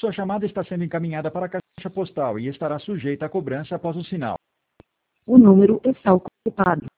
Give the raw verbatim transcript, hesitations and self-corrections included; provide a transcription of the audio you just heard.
Sua chamada está sendo encaminhada para a caixa postal e estará sujeita à cobrança após o sinal. O número está ocupado.